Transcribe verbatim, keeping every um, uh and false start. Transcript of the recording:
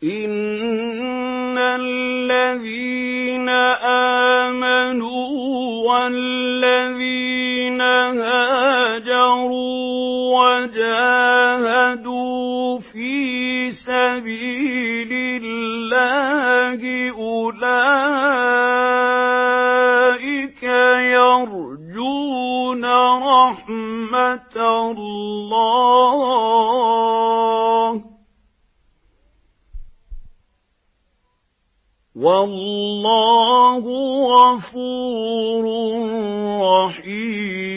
إِنَّ الَّذِينَ آمَنُوا وَالَّذِينَ هَاجَرُوا وَجَاهَدُوا فِي سَبِيلِ اللَّهِ أُولَئِكَ يَرْجُونَ رَحْمَةَ اللَّهِ ۗ وَاللَّهُ غَفُورٌ رَّحِيمٌ.